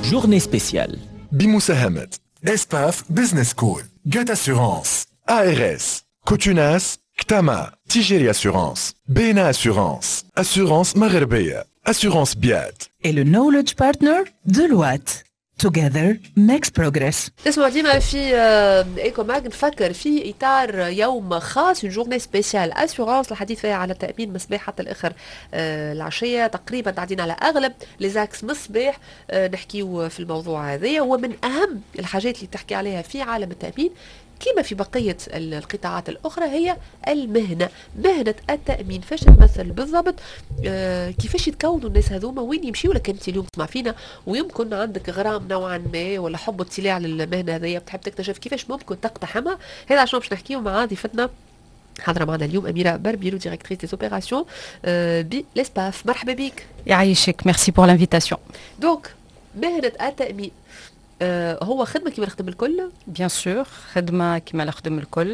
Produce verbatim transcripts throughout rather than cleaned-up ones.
journée spéciale. بمساهمة إسباف بزنس سكول، جات أسيورانس، A R S، كوتوناس، كتاما، تيجيري أسيورانس، بينا أسيورانس، أسيورانس مغربية، أسيورانس بيات. Et le knowledge partner Deloitte. Together makes progress. تسمع ديما في ايكو ماج نفكر في اطار يوم خاص une journée spéciale assurance الحديث فيها على تامين مصباح حتى الاخر آه العشيه تقريبا تعدينا على اغلب ليزاكس مصباح آه نحكيو في الموضوع هذا هو من اهم الحاجات اللي تحكي عليها في عالم التامين كما في بقية القطاعات الأخرى هي المهنة مهنة التأمين. فاش تمثل بالضبط آه كيفاش يتكونوا الناس هذوما وين يمشيوا لك أنت اليوم تسمع فينا ويمكن عندك غرام نوعا ما ولا حب اطلاع للمهنة هذيا بتحب تكتشف كيفاش ممكن تقتحمها. هذا عشان باش نحكيو مع ضيفتنا حاضرة معنا اليوم أميرة بربيرو ديريكتريس دي اوبيراسيون آه بليسباف. مرحبا بك. يعيشك ميرسي بور لانفيتاسيون. دونك مهنة التأمين Euh, هو خدمة كيما نخدم الكل؟ Bien sûr, خدمة كيما نخدم الكل.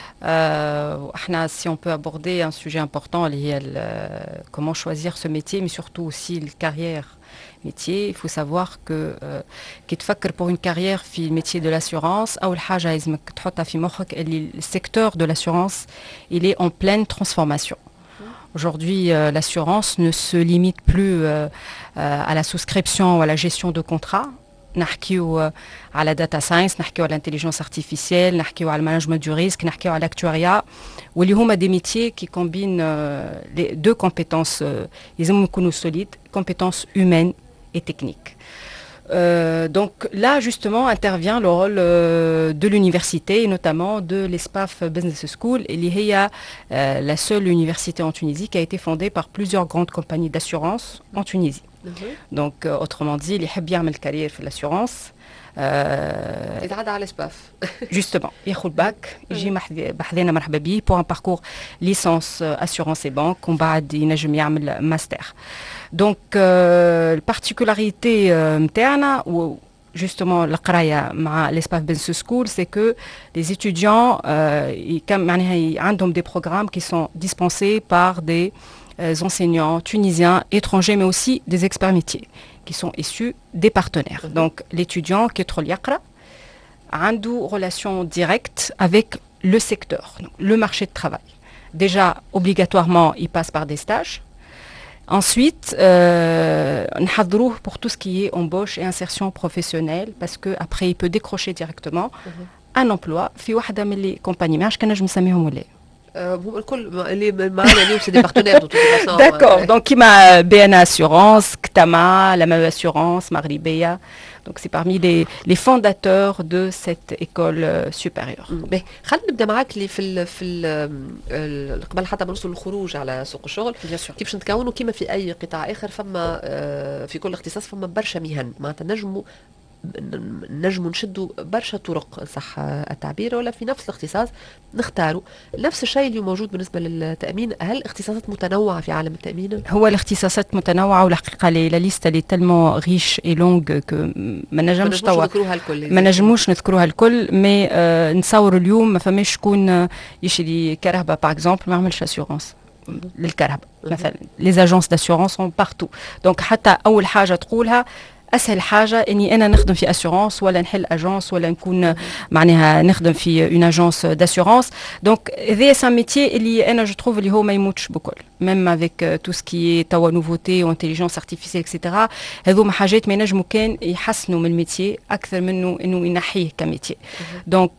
Euh, احنا si on peut aborder un sujet important اللي هي comment choisir ce métier mais surtout aussi le carrière métier. Il faut savoir que euh, كي تفكر pour une carrière في métier de l'assurance أول حاجة لازمك تحطها في مخك اللي le secteur de l'assurance il est en pleine transformation. Aujourd'hui, euh, l'assurance ne se limite plus euh, euh, à la souscription ou à la gestion de contrats. نحكيو على داتا ساينس، نحكيو على الانتليجنس ارتيفيسيال، نحكيو على المانجمنت دو ريسك، نحكيو على الاكتواريا واللي هما دي ميتيي كي كومبين لي دو كومبيتونس لازم يكونوا سوليد كومبيتونس هيومين et techniques. Euh, donc là justement intervient le rôle euh, de l'université et notamment de l'Espaf Business School اللي هي euh, la seule université en Tunisie qui a été fondée par plusieurs grandes compagnies d'assurance en Tunisie. Mm-hmm. Donc euh, autrement dit اللي يحب يعمل كارير في الاسيورانس يتعدى على الاسباف justement ياخذ باك يجي بحذانا مرحبا بيه pour un parcours licence assurance et banque ومن بعد ينجم يعمل ماستر. Donc euh, البارتيكولاريتي نتاعنا و justement القرايه مع l'Espaf Business School c'est que les étudiants euh, معناها عندهم des programmes qui sont dispensés par des euh, enseignants tunisiens, étrangers mais aussi des experts métiers qui sont issus des partenaires. Mm-hmm. Donc l'étudiant qui est يقرا عنده relation directe avec le secteur, donc, le marché de travail. Déjà obligatoirement il passe par des stages. Ensuite, euh, نحضروه pour tout ce qui est embauche et insertion professionnelle parce que après il peut décrocher directement mm-hmm. un emploi في واحدة من les compagnies. ما عرفتش كان نجم نسميهم ولا هم الكل اللي معانا اليوم سي دي بارتنير دو توت فاسون. D'accord. Donc كيما بي ان Assurance, كتاما, la même assurance, مغربية. Donc c'est parmi les les fondateurs de cette école euh, supérieure. باهي خلينا نبدا معاك اللي في ال في ال قبل حتى ما نوصل للخروج على سوق الشغل كيفاش نتكونوا كيما في اي قطاع اخر فما في كل اختصاص فما برشا مهن معناتها نجموا نجموا نشدوا برشا طرق صح التعبير ولا في نفس الاختصاص نختاروا نفس الشيء اللي موجود بالنسبه للتامين. هل اختصاصات متنوعه في عالم التامين؟ هو الاختصاصات متنوعه والحقيقه لا ليست اللي تالمون ريش اي لونغ كو ما نجمش توا ما نجموش نذكروها الكل مي آه نصور اليوم ما فماش شكون يشري كهرباء باغ اكزومبل ما يعملش اسيورونس للكهرباء مثلا. لي اجونس داسيورونس سون بارتو. دونك حتى اول حاجه تقولها اسهل حاجه اني انا نخدم في اسيورانس ولا نحل اجونس ولا نكون معناها نخدم في اون اجونس داسيورانس. دونك هذا سان ميتيي اللي انا جو تروف اللي هو ما يموتش بكل ميم افيك تو سكي توا نوفوتي وانتيليجنس ارتيفيسيال اكسيتيرا. هذوما حاجات ما ينجموا كان يحسنوا من الميتيي اكثر منه انه ينحيه كميتيي. دونك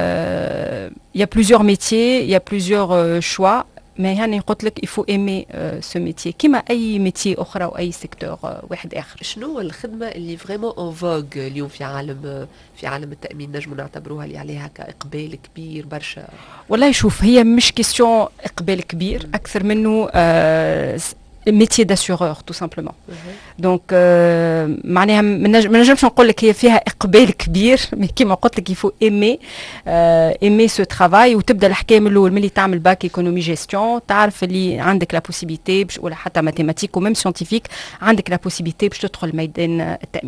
يا بليزيور ميتيي يا بليزيور شوا ما يعني قلت لك يفو ايمي سو ميتيي كيما اي ميتيي اخرى واي سيكتور واحد اخر. شنو الخدمه اللي فريمون اون فوغ اليوم في عالم في عالم التامين نجموا نعتبروها اللي عليها كاقبال كبير برشا؟ والله شوف هي مش كيستيون اقبال كبير م. اكثر منه آه métier d'assureur tout simplement. Mm-hmm. Donc euh, معناها ما نجمش نقول لك هي فيها اقبال كبير مي كيما قلت لك يفو ايمي ايمي سو ترافاي وتبدا الحكايه من الاول ملي تعمل باك ايكونومي جيستيون تعرف اللي عندك لا بوسيبيتي ولا حتى ماتيماتيك وميم سيانتيفيك عندك لا بوسيبيتي باش تدخل ميدان التامين.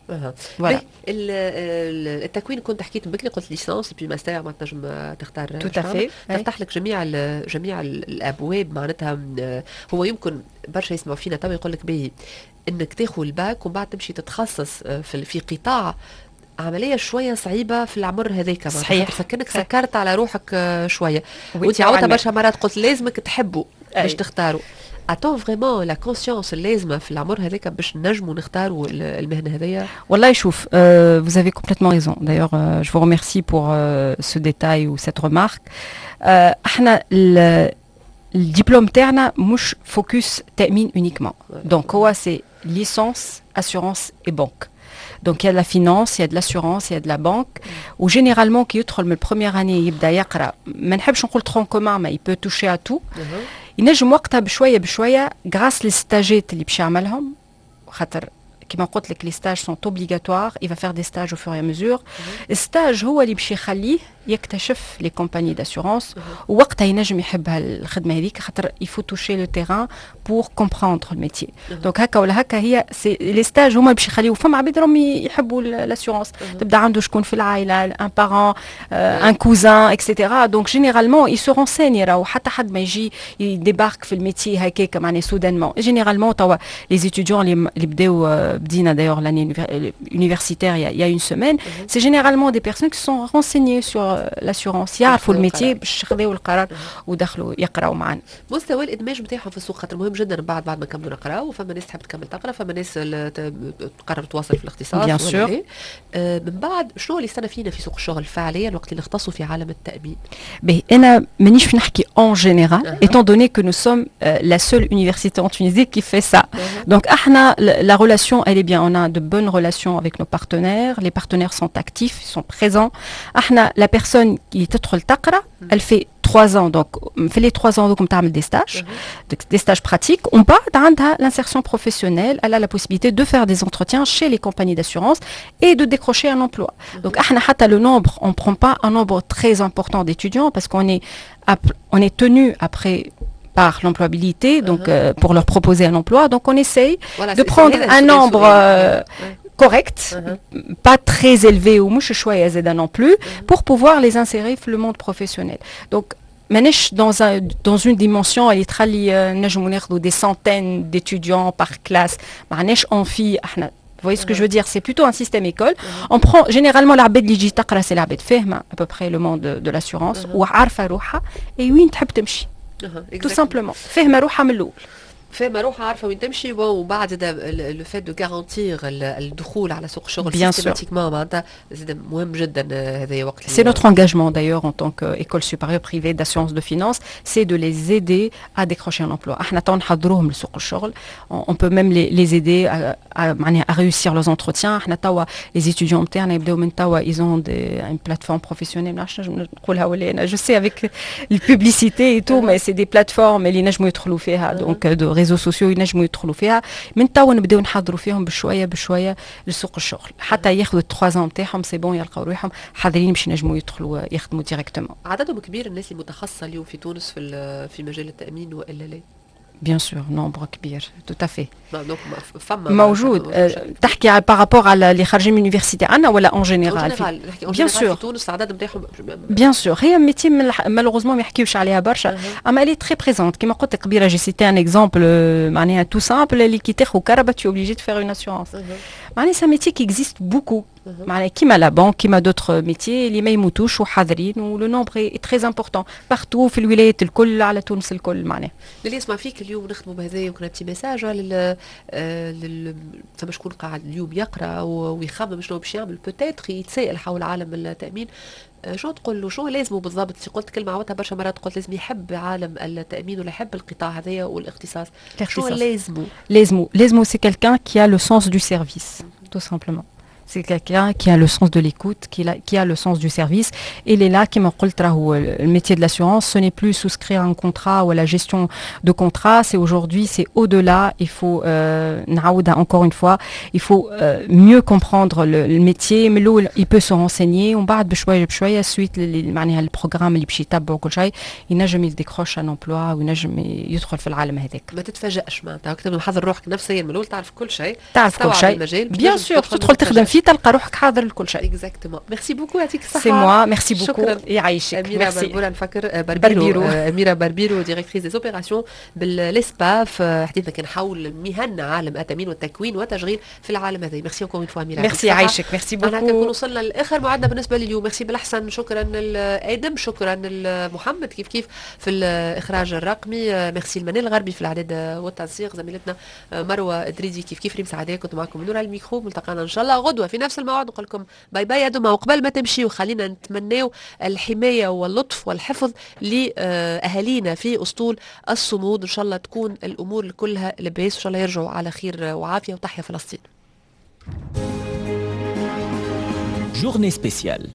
اها Voilà. باهي، ال- ال- التكوين كنت حكيت بكري قلت ليسانس بي ماستر ما تنجم تختار Tout à شنو. fait. Ouais. تفتح لك جميع ال- جميع ال- الابواب معناتها م- هو يمكن برشا يسمعوا فينا تو يقول لك باهي انك تاخذ الباك ومن بعد تمشي تتخصص آه، في في قطاع عمليه شويه صعيبه في العمر هذاك معناتها صحيح. خاطر فكانك صحيح. سكرت على روحك آه، شويه Oui, وانت عاودتها نوعاً ما. برشا مرات قلت لازمك تحبوا باش أي. تختاروا. اتون فريمون لا كونسيونس اللازمه في العمر هذاك باش نجموا نختاروا ال- المهنه هذيا. Wallah, chouf, euh, vous avez complètement raison. D'ailleurs, euh, je vous remercie pour euh, ce détail ou cette remarque. Euh, احنا ال- الدبلوم تاعنا مش فوكس تأمين uniquement. Donc, هو c'est licence, assurance et banque. Donc, il y a de la finance, il y a de l'assurance, il y a de la banque. Ou généralement, qui يدخل من première année يبدا يقرا ما نحبش نقول tronc commun, mais il peut toucher à tout. ينجم وقتها بشويه بشويه غراس لي ستاجيت اللي باش يعملهم خاطر كما قلت لك لي ستاج سون اوبليغاتوار il va faire des stages au fur et à mesure. الستاج هو اللي باش يخليه يكتشف لي كومباني داسيورونس ووقتها ينجم يحب هالخدمه هذيك خاطر il faut toucher le terrain pour comprendre le métier. دونك هكا ولا هكا هي سي لي ستاج هما باش يخليو فما عباد راهم يحبوا لاسيورونس تبدا عنده شكون في العائله ان بارون ان كوزان اكسيتيرا. دونك جينيرالمون il se renseigne راهو حتى حد ما يجي يديبارك في الميتي هكاك معناها سودانمون. جينيرالمون توا لي étudiants اللي اللي بداو بدينا d'ailleurs l'année universitaire il y a, il y a une semaine mm-hmm. c'est généralement des personnes qui sont renseignées sur l'assurance يعرفوا الميتي باش ياخذوا القرار ودخلوا يقراوا معنا. مستوى الادماج نتاعهم في السوق خاطر مهم جدا بعد بعد ما كملوا نقراو فما ناس تحب تكمل تقرا فما ناس تقرر تواصل في الاختصاص. بيان سور. آه من بعد شنو اللي استنى فينا في سوق الشغل فعليا وقت اللي نختصوا في عالم التامين؟ باهي انا مانيش في نحكي en général uh-huh. étant donné que nous sommes euh, la seule université en Tunisie qui fait ça. Uh-huh. Donc احنا la relation elle est bien, on a de bonnes relations avec nos partenaires, les partenaires sont actifs, ils sont présents. احنا la personne qui تدخل تقرا elle fait trois ans donc fait les trois ans donc on تعمل des stages uh-huh. des stages pratiques. On بعد عندها l'insertion professionnelle, elle a la possibilité de faire des entretiens chez les compagnies d'assurance et de décrocher un emploi. Uh-huh. Donc احنا حتى le nombre on prend pas un nombre très important d'étudiants parce qu'on est on est tenu après par l'employabilité, donc uh-huh. euh, pour leur proposer un emploi. Donc on essaye voilà, de prendre un nombre euh, ouais. correct, uh-huh. pas très élevé ou mouche choya zeda non plus, uh-huh. pour pouvoir les insérer dans le monde professionnel. Donc مانيش dans un dans une dimension اللي تخلي نجموا ناخذوا des centaines d'étudiants par classe. معناش amphi احنا. Vous voyez ce que je veux dire? C'est plutôt un système école. On prend généralement l'abed اللي يجي تقرا c'est l'abed فاهمه à peu près le monde de, de l'assurance وعارفه روحها et وين تحب تمشي. Tout simplement. فاهمه روحها من الاول. فاهمه روحها عارفه وين تمشي وبعد لو فات دو غارانتير الدخول على سوق الشغل سيستماتيكمون معناتها زاد مهم جدا هذا وقت. C'est notre engagement d'ailleurs en tant qu'école supérieure privée d'assurance de finance, c'est de les aider à décrocher un emploi. احنا تو نحضروهم لسوق الشغل. On peut même les, les aider à, à, à réussir leurs entretiens. احنا توا les étudiants نتاعنا يبداو من توا ils ont des, une plateforme professionnelle. نقولها ولا je sais avec la publicité et tout mais c'est des plateformes اللي نجموا يدخلوا فيها donc de réseaux sociaux ينجموا يدخلوا فيها من توا نبداو نحضروا فيهم بشويه بشويه لسوق الشغل حتى ياخذوا الثلاث ans نتاعهم سي بون يلقاو روحهم حاضرين باش ينجموا يدخلوا يخدموا ديريكتومون. عددهم كبير الناس المتخصصه اليوم في تونس في في مجال التامين والا لا؟ Bien sûr, nombre كبير, tout à fait. موجود. تحكي par rapport على اللي خارجين من اليونيفرسيتي عندنا ولا en général؟ Bien sûr. في تونس العدد نتاعهم. Bien sûr, هي ميتي malheureusement ما يحكيوش عليها برشا، أما elle est très présente. كما قلت لك قبيله j'ai cité un exemple معناها tout simple اللي كي تاخذ كهرباء tu es obligé de faire une assurance. معناها c'est un métier qui existe beaucoup. معناها كيما la banque كيما d'autres métiers اللي ما يموتوش وحاضرين و le nombre est très important partout في الولايات الكل على تونس الكل معناها. اللي يسمع فيك اليوم نخدموا بهذا يمكن بتي ميساج لل لل فما شكون قاعد اليوم يقرا ويخمم شنو باش يعمل بوتيتر يتسائل حول عالم التامين شو تقول له شو لازمه بالضبط؟ قلت كلمه عودتها برشا مرات قلت لازم يحب عالم التامين ولا يحب القطاع هذايا والاختصاص. شو لازمه؟ لازمه لازمه c'est quelqu'un qui a le sens du service tout simplement. c'est quelqu'un qui a le sens de l'écoute, qui a, qui a le sens du service. Et il est là, qui m'a dit, le métier de l'assurance, ce n'est plus souscrire un contrat ou la gestion de contrat, c'est aujourd'hui, c'est au-delà. Il faut, euh, encore une fois, il faut euh, mieux comprendre le, le métier. Mais là, il peut se renseigner. On بعد بشوية بشوية suite معناها البروغرام اللي باش يتبعوا كل شيء ينجم يديكروش ان امبلوا وينجم يدخل في العالم هذاك. ما تتفاجئش معناتها وقت من حضر روحك نفسيا من الاول تعرف كل شيء تعرف كل شيء بيان سور تدخل تخدم فيه تلقى روحك حاضر لكل شيء. اكزاكتومون ميرسي بوكو يعطيك الصحه. سي موا ميرسي بوكو يعيشك. اميره بربيرو نفكر بربيرو اميره بربيرو ديريكتريس دي اوبيراسيون بالاسباف. حديثنا كان حول مهن عالم التامين والتكوين والتشغيل في العالم هذا. ميرسي بوكو فوا اميره. ميرسي يعيشك. ميرسي بوكو. انا كنكون وصلنا لاخر موعدنا بالنسبه لليوم. ميرسي بالحسن. شكرا لادم. شكرا لمحمد كيف كيف في الاخراج الرقمي. ميرسي المنال الغربي في الاعداد والتنسيق. زميلتنا مروه ادريدي كيف كيف ريم سعديه كنت معكم من نور الميكرو. ملتقانا ان شاء الله غدوه في نفس الموعد. نقول لكم باي باي يا دمى. وقبل ما تمشي وخلينا نتمناو الحمايه واللطف والحفظ لاهالينا في اسطول الصمود. ان شاء الله تكون الامور كلها لباس. ان شاء الله يرجعوا على خير وعافيه. وتحيا فلسطين. Journée spéciale.